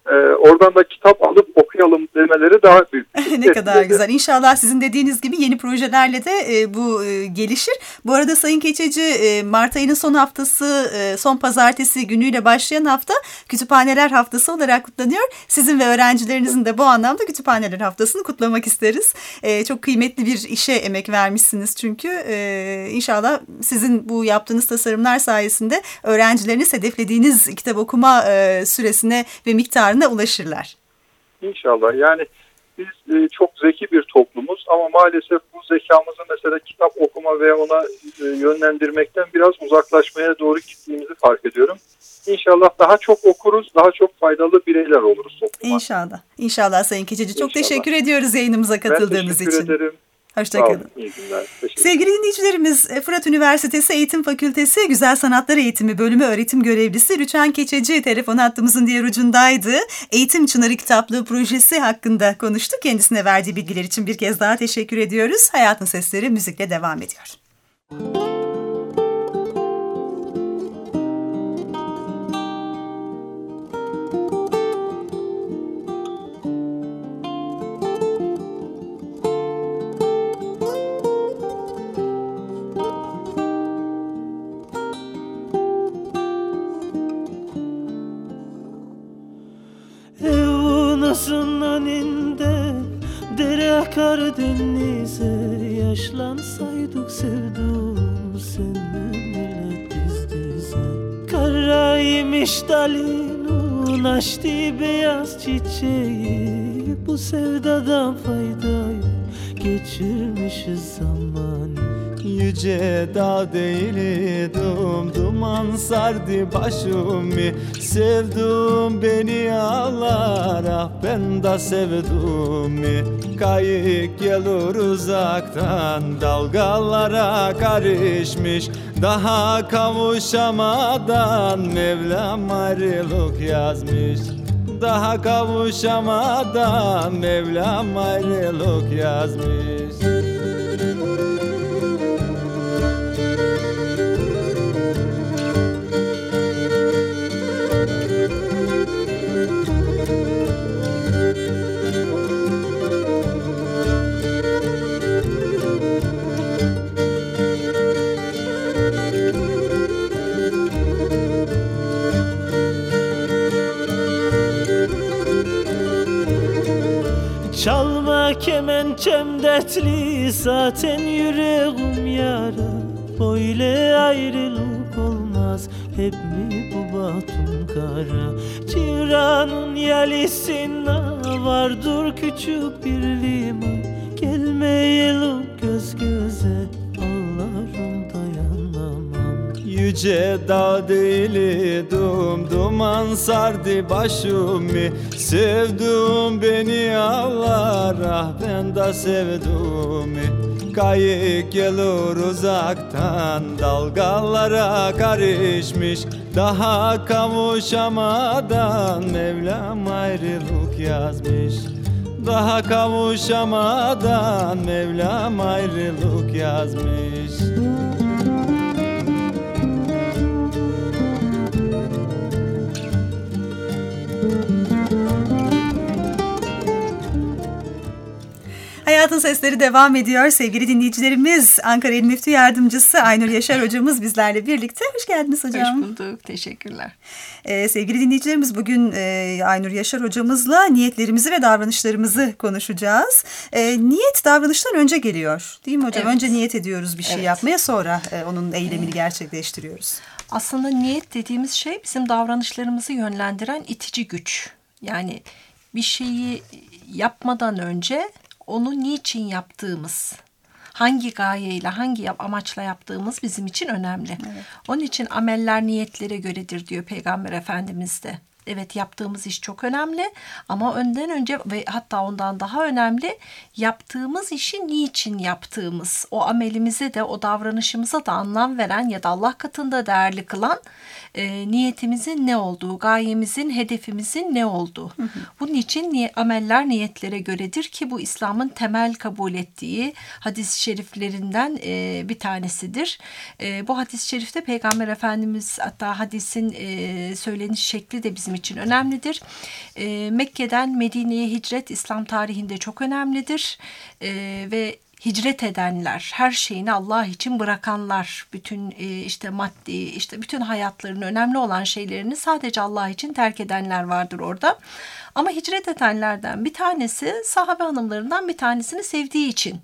oradan da kitap alıp okuyalım demeleri daha büyük. Ne kadar güzel. İnşallah sizin dediğiniz gibi yeni projelerle de bu gelişir. Bu arada Sayın Keçeci, Mart ayının son haftası, son pazartesi günüyle başlayan hafta Kütüphaneler Haftası olarak kutlanıyor. Sizin ve öğrencilerinizin de bu anlamda Kütüphaneler Haftası'nı kutlamak isteriz. Çok kıymetli bir işe emek vermişsiniz çünkü. İnşallah sizin bu yaptığınız tasarımlar sayesinde öğrencileriniz hedeflediğiniz kitap okuma süresine ve miktarına ulaşırlar. İnşallah. Yani biz çok zeki bir toplumuz ama maalesef bu zekamızı mesela kitap okuma veya ona yönlendirmekten biraz uzaklaşmaya doğru gittiğimizi fark ediyorum. İnşallah daha çok okuruz, daha çok faydalı bireyler oluruz topluma. İnşallah. İnşallah Sayın Keçeci. Çok İnşallah. teşekkür ediyoruz yayınımıza katıldığınız için. Ben teşekkür ederim. Hoşçakalın. İyi günler. Sevgili dinleyicilerimiz, Fırat Üniversitesi Eğitim Fakültesi Güzel Sanatlar Eğitimi Bölümü öğretim görevlisi Rüçhan Keçeci telefon hattımızın diğer ucundaydı. Eğitim Çınarı Kitaplığı projesi hakkında konuştuk. Kendisine verdiği bilgiler için bir kez daha teşekkür ediyoruz. Hayatın Sesleri müzikle devam ediyor. Evunuzun önünde dere akar denize, yaşlansaydık sevdum seni millet diz dize. Karaymış dalın açtı beyaz çiçeği, bu sevdadan fayda yok, geçirmişiz zamanı. Yüce dağ değildim, duman sardı başımı. Sevdum beni ağlar, ah ben de sevdim. Kayık gelir uzaktan, dalgalara karışmış. Daha kavuşamadan Mevlam ayrılık yazmış. Daha kavuşamadan Mevlam ayrılık yazmış. Çalma kemençem dertli, zaten yüreğim yara. Böyle ayrılık olmaz, hep mi bu batın kara? Ciranın yalisinde vardır küçük bir liman. Gelmeyelim göz göze, ağlarım dayanamam. Yüce dağ değildim, duman sardı başımı. Sevdum beni ağlar, ah ben de sevdum. Kayık gelir uzaktan, dalgalara karışmış. Daha kavuşamadan Mevlam ayrılık yazmış. Daha kavuşamadan Mevlam ayrılık yazmış. Hayatın Sesleri devam ediyor. Sevgili dinleyicilerimiz, Ankara İl Müftü Yardımcısı Aynur Yaşar hocamız bizlerle birlikte. Hoş geldiniz hocam. Hoş bulduk. Teşekkürler. Sevgili dinleyicilerimiz, bugün Aynur Yaşar hocamızla niyetlerimizi ve davranışlarımızı konuşacağız. Niyet davranıştan önce geliyor, değil mi hocam? Evet. Önce niyet ediyoruz bir şey Evet. yapmaya, sonra onun eylemini gerçekleştiriyoruz. Aslında niyet dediğimiz şey bizim davranışlarımızı yönlendiren itici güç. Yani bir şeyi yapmadan önce onu niçin yaptığımız, hangi gayeyle, hangi amaçla yaptığımız bizim için önemli. Evet. Onun için ameller niyetlere göredir diyor Peygamber Efendimiz de. Evet, yaptığımız iş çok önemli ama önden önce ve hatta ondan daha önemli yaptığımız işi niçin yaptığımız, o amelimize de o davranışımıza da anlam veren ya da Allah katında değerli kılan niyetimizin ne olduğu, gayemizin, hedefimizin ne olduğu. Hı hı. Bunun için ameller niyetlere göredir ki bu İslam'ın temel kabul ettiği hadis-i şeriflerinden bir tanesidir. Bu hadis-i şerifte Peygamber Efendimiz, hatta hadisin söyleniş şekli de bizim bizim için önemlidir. Mekke'den Medine'ye hicret İslam tarihinde çok önemlidir. Ve hicret edenler, her şeyini Allah için bırakanlar, bütün işte maddi, işte bütün hayatlarının önemli olan şeylerini sadece Allah için terk edenler vardır orada. Ama hicret edenlerden bir tanesi sahabe hanımlarından bir tanesini sevdiği için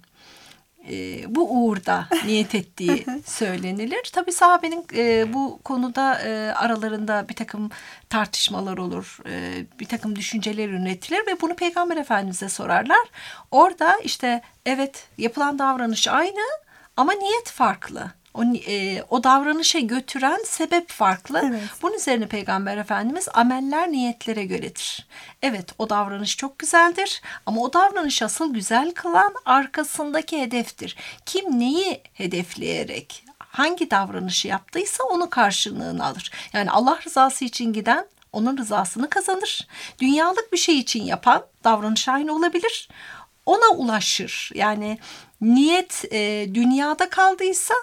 bu uğurda niyet ettiği söylenilir. Tabii sahabenin bu konuda aralarında bir takım tartışmalar olur, bir takım düşünceler üretilir ve bunu Peygamber Efendimiz'e sorarlar. Orada işte evet, yapılan davranış aynı ama niyet farklı. O davranışa götüren sebep farklı. Evet. Bunun üzerine Peygamber Efendimiz ameller niyetlere göredir. Evet, o davranış çok güzeldir ama o davranış asıl güzel kılan arkasındaki hedeftir. Kim neyi hedefleyerek hangi davranışı yaptıysa onun karşılığını alır. Yani Allah rızası için giden onun rızasını kazanır. Dünyalık bir şey için yapan davranış aynı olabilir. Ona ulaşır. Yani niyet dünyada kaldıysa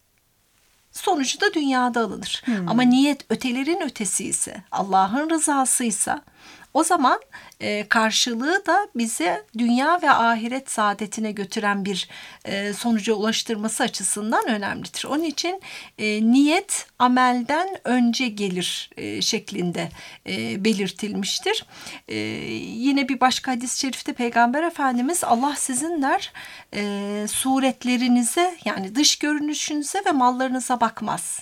sonucu da dünyada alınır. Ama niyet ötelerin ötesi ise, Allah'ın rızasıysa, o zaman karşılığı da bize dünya ve ahiret saadetine götüren bir sonuca ulaştırması açısından önemlidir. Onun için niyet amelden önce gelir şeklinde belirtilmiştir. Yine bir başka hadis-i şerifte Peygamber Efendimiz Allah sizin der suretlerinize, yani dış görünüşünüze ve mallarınıza bakmaz.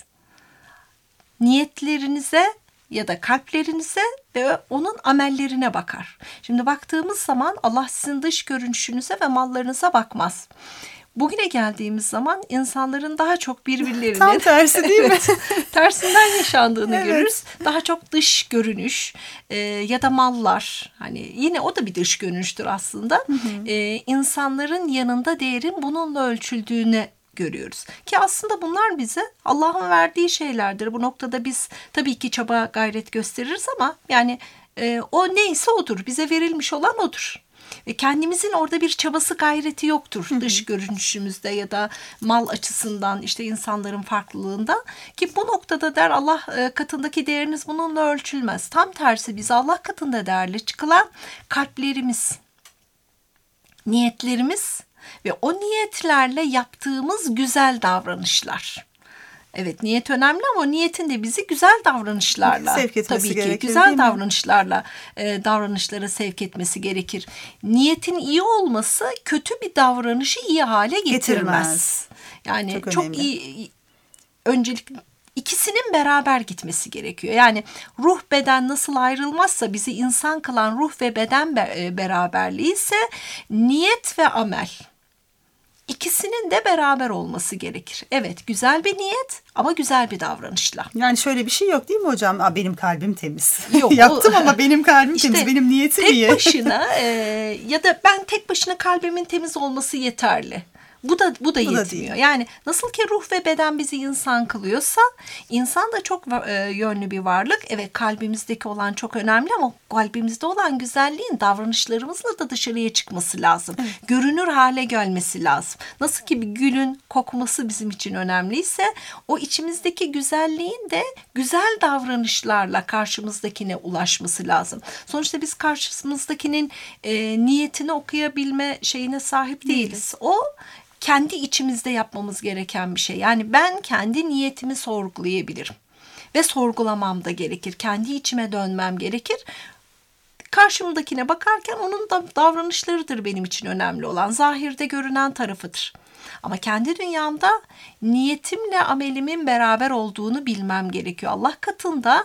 Niyetlerinize ya da kalplerinize ve onun amellerine bakar. Şimdi baktığımız zaman Allah sizin dış görünüşünüze ve mallarınıza bakmaz. Bugüne geldiğimiz zaman insanların daha çok birbirlerine Tam tersi değil mi? tersinden yaşandığını görürüz. Daha çok dış görünüş ya da mallar, hani yine o da bir dış görünüştür aslında. İnsanların yanında değerin bununla ölçüldüğünü görüyoruz. Ki aslında bunlar bize Allah'ın verdiği şeylerdir. Bu noktada biz tabii ki çaba gayret gösteririz ama yani o neyse odur. Bize verilmiş olan odur. Ve kendimizin orada bir çabası gayreti yoktur. Dış görünüşümüzde ya da mal açısından, işte insanların farklılığında. Ki bu noktada der Allah katındaki değeriniz bununla ölçülmez. Tam tersi, bize Allah katında değerli çıkılan kalplerimiz, niyetlerimiz ve o niyetlerle yaptığımız güzel davranışlar. Evet, niyet önemli ama niyetin de bizi güzel davranışlarla, sevk etmesi tabii ki gerekir, değil güzel mi? davranışlarla davranışlara sevk etmesi gerekir. Niyetin iyi olması kötü bir davranışı iyi hale getirmez. Yani çok iyi, öncelikle İkisinin beraber gitmesi gerekiyor. Yani ruh beden nasıl ayrılmazsa bizi insan kılan ruh ve beden beraberliği ise niyet ve amel. İkisinin de beraber olması gerekir. Evet, güzel bir niyet ama güzel bir davranışla. Yani şöyle bir şey yok değil mi hocam? Benim kalbim temiz. Yok, yaptım ama benim kalbim işte temiz. Benim niyetim iyi. Tek başına ya da ben tek başına kalbimin temiz olması yeterli. Bu da yetmiyor. Yani nasıl ki ruh ve beden bizi insan kılıyorsa, insan da çok yönlü bir varlık. Evet, kalbimizdeki olan çok önemli ama kalbimizde olan güzelliğin davranışlarımızla da dışarıya çıkması lazım. Evet. Görünür hale gelmesi lazım. Nasıl ki bir gülün kokması bizim için önemliyse, o içimizdeki güzelliğin de güzel davranışlarla karşımızdakine ulaşması lazım. Sonuçta biz karşımızdakinin niyetini okuyabilme şeyine sahip değiliz. O kendi içimizde yapmamız gereken bir şey. Yani ben kendi niyetimi sorgulayabilirim. Ve sorgulamam da gerekir. Kendi içime dönmem gerekir. Karşımdakine bakarken onun da davranışlarıdır benim için önemli olan. Zahirde görünen tarafıdır. Ama kendi dünyamda niyetimle amelimin beraber olduğunu bilmem gerekiyor. Allah katında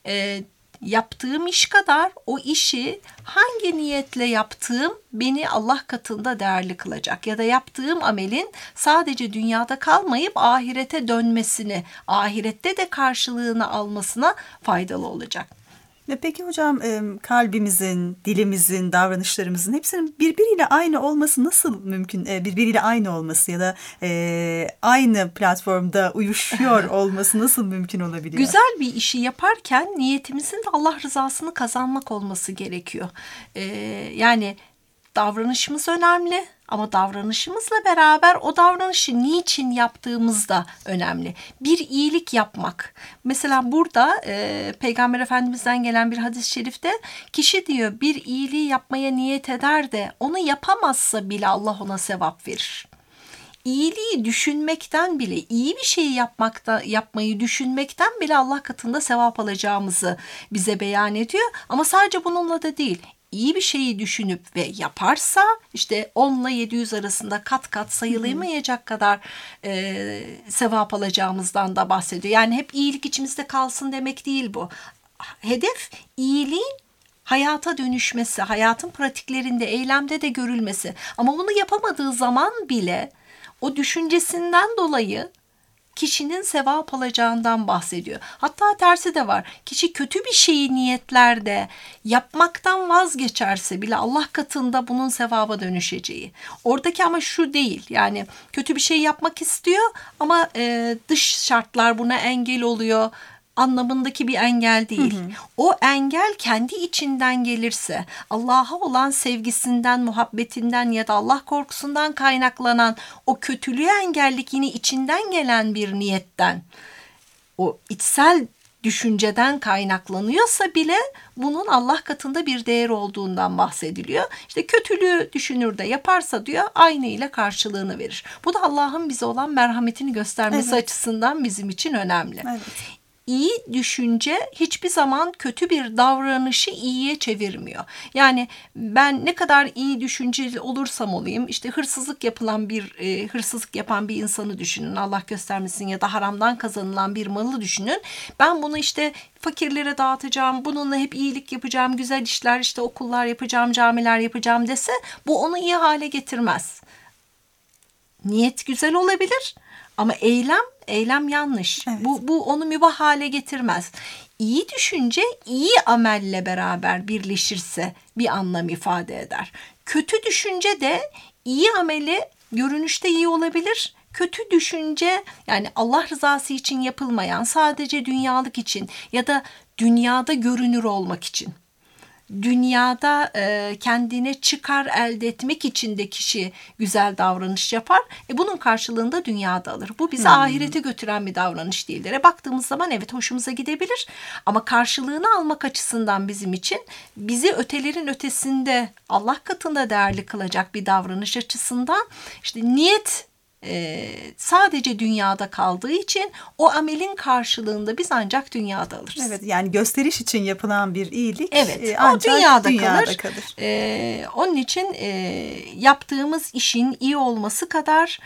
yaptığım iş kadar o işi hangi niyetle yaptığım beni Allah katında değerli kılacak. Ya da yaptığım amelin sadece dünyada kalmayıp ahirete dönmesini, ahirette de karşılığını almasına faydalı olacak. Ve peki hocam, kalbimizin, dilimizin, davranışlarımızın hepsinin birbiriyle aynı olması nasıl mümkün? Birbiriyle aynı olması ya da aynı platformda uyuşuyor olması nasıl mümkün olabiliyor? Güzel bir işi yaparken niyetimizin de Allah rızasını kazanmak olması gerekiyor. Yani davranışımız önemli. Ama davranışımızla beraber o davranışı niçin yaptığımız da önemli. Bir iyilik yapmak. Mesela burada Peygamber Efendimiz'den gelen bir hadis-i şerifte kişi diyor bir iyiliği yapmaya niyet eder de onu yapamazsa bile Allah ona sevap verir. İyiliği düşünmekten bile, iyi bir şeyi yapmayı düşünmekten bile Allah katında sevap alacağımızı bize beyan ediyor. Ama sadece bununla da değil. İyi bir şeyi düşünüp ve yaparsa işte 10 ile 700 arasında kat kat sayılamayacak kadar sevap alacağımızdan da bahsediyor. Yani hep iyilik içimizde kalsın demek değil bu. Hedef iyiliğin hayata dönüşmesi, hayatın pratiklerinde, eylemde de görülmesi. Ama bunu yapamadığı zaman bile o düşüncesinden dolayı kişinin sevap alacağından bahsediyor. Hatta tersi de var. Kişi kötü bir şeyi niyetlerde yapmaktan vazgeçerse bile Allah katında bunun sevaba dönüşeceği. Oradaki ama şu değil. Yani kötü bir şey yapmak istiyor ama dış şartlar buna engel oluyor anlamındaki bir engel değil. O engel kendi içinden gelirse, Allah'a olan sevgisinden, muhabbetinden ya da Allah korkusundan kaynaklanan o kötülüğü engellik yine içinden gelen bir niyetten, o içsel düşünceden kaynaklanıyorsa bile bunun Allah katında bir değer olduğundan bahsediliyor. İşte kötülüğü düşünür de yaparsa diyor aynı ile karşılığını verir. Bu da Allah'ın bize olan merhametini göstermesi açısından bizim için önemli. Evet. İyi düşünce hiçbir zaman kötü bir davranışı iyiye çevirmiyor. Yani ben ne kadar iyi düşünceli olursam olayım, işte hırsızlık yapan bir insanı düşünün, Allah göstermesin, ya da haramdan kazanılan bir malı düşünün. Ben bunu işte fakirlere dağıtacağım, bununla hep iyilik yapacağım, güzel işler, işte okullar yapacağım, camiler yapacağım dese bu onu iyi hale getirmez. Niyet güzel olabilir ama eylem yanlış. Evet. Bu onu mübah hale getirmez. İyi düşünce iyi amelle beraber birleşirse bir anlam ifade eder. Kötü düşünce de iyi ameli görünüşte iyi olabilir. Kötü düşünce yani Allah rızası için yapılmayan, sadece dünyalık için ya da dünyada görünür olmak için, dünyada kendine çıkar elde etmek için de kişi güzel davranış yapar. Bunun karşılığında dünyada alır. Bu bizi ahirete götüren bir davranış değildir. Baktığımız zaman evet hoşumuza gidebilir ama karşılığını almak açısından bizim için bizi ötelerin ötesinde Allah katında değerli kılacak bir davranış açısından işte niyet sadece dünyada kaldığı için o amelin karşılığında biz ancak dünyada alırız. Evet, yani gösteriş için yapılan bir iyilik ancak dünyada kalır. Onun için yaptığımız işin iyi olması kadar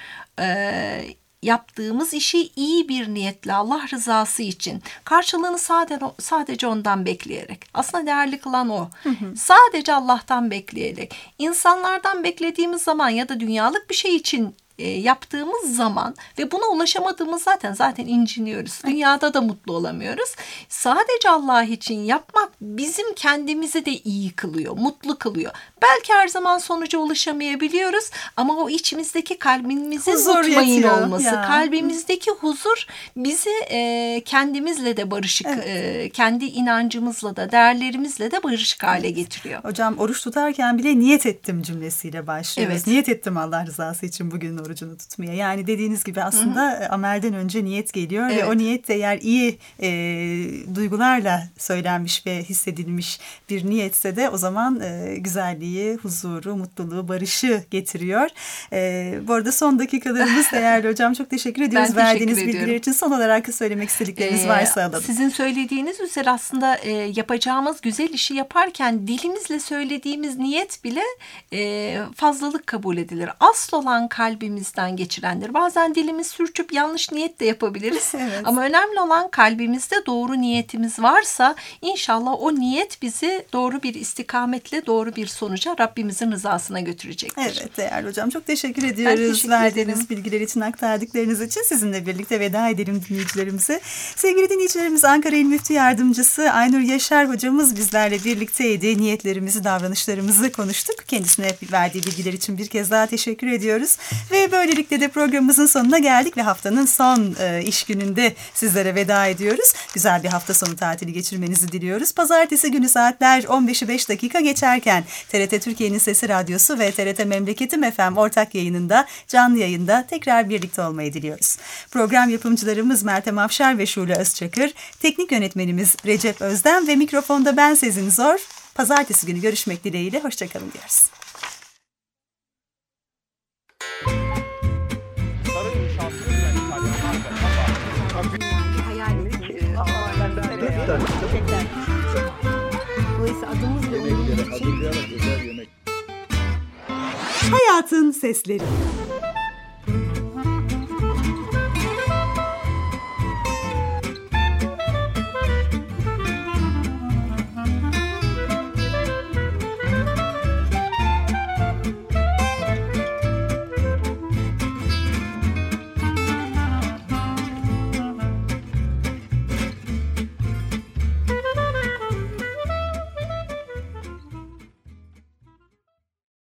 yaptığımız işi iyi bir niyetle Allah rızası için karşılığını sadece ondan bekleyerek, aslında değerli kılan o. Sadece Allah'tan bekleyerek, insanlardan beklediğimiz zaman ya da dünyalık bir şey için yaptığımız zaman ve buna ulaşamadığımız zaten inciniyoruz. Dünyada da mutlu olamıyoruz. Sadece Allah için yapmak bizim kendimizi de iyi kılıyor, mutlu kılıyor. Belki her zaman sonuca ulaşamayabiliyoruz ama o içimizdeki kalbimizin mutmain olması, kalbimizdeki huzur bizi kendimizle de barışık, kendi inancımızla da, değerlerimizle de barışık hale getiriyor. Hocam oruç tutarken bile niyet ettim cümlesiyle başlıyoruz. Evet. Niyet ettim Allah rızası için bugün orucunu tutmaya. Yani dediğiniz gibi aslında amelden önce niyet geliyor ve o niyet de eğer iyi duygularla söylenmiş ve hissedilmiş bir niyetse de o zaman güzelliği, huzuru, mutluluğu, barışı getiriyor. Bu arada son dakikalarımız değerli hocam. Çok teşekkür ediyoruz verdiğiniz bilgiler için. Son olarak söylemek istedikleriniz varsa alalım. Sizin söylediğiniz üzere aslında yapacağımız güzel işi yaparken dilimizle söylediğimiz niyet bile fazlalık kabul edilir. Asıl olan kalbimizden geçirendir. Bazen dilimiz sürçüp yanlış niyet de yapabiliriz. Evet. Ama önemli olan kalbimizde doğru niyetimiz varsa inşallah o niyet bizi doğru bir istikametle doğru bir sonuca Rabbimizin rızasına götürecektir. Evet değerli hocam, çok teşekkür ediyoruz verdiğiniz bilgiler için, aktardıklarınız için. Sizinle birlikte veda edelim dinleyicilerimize. Sevgili dinleyicilerimiz, Ankara İl Müftü Yardımcısı Aynur Yaşar hocamız bizlerle birlikteydi. Niyetlerimizi, davranışlarımızı konuştuk. Kendisine verdiği bilgiler için bir kez daha teşekkür ediyoruz. Ve Ve böylelikle de programımızın sonuna geldik ve haftanın son iş gününde sizlere veda ediyoruz. Güzel bir hafta sonu tatili geçirmenizi diliyoruz. Pazartesi günü saatler 15'i 5 dakika geçerken TRT Türkiye'nin Sesi Radyosu ve TRT Memleketim FM ortak yayınında, canlı yayında tekrar birlikte olmayı diliyoruz. Program yapımcılarımız Meltem Afşar ve Şule Özçakır, teknik yönetmenimiz Recep Özdem ve mikrofonda ben Sezin Zor. Pazartesi günü görüşmek dileğiyle, hoşçakalın diyoruz. Yemeklere hazırlayarak özel yemek. Hayatın Sesleri.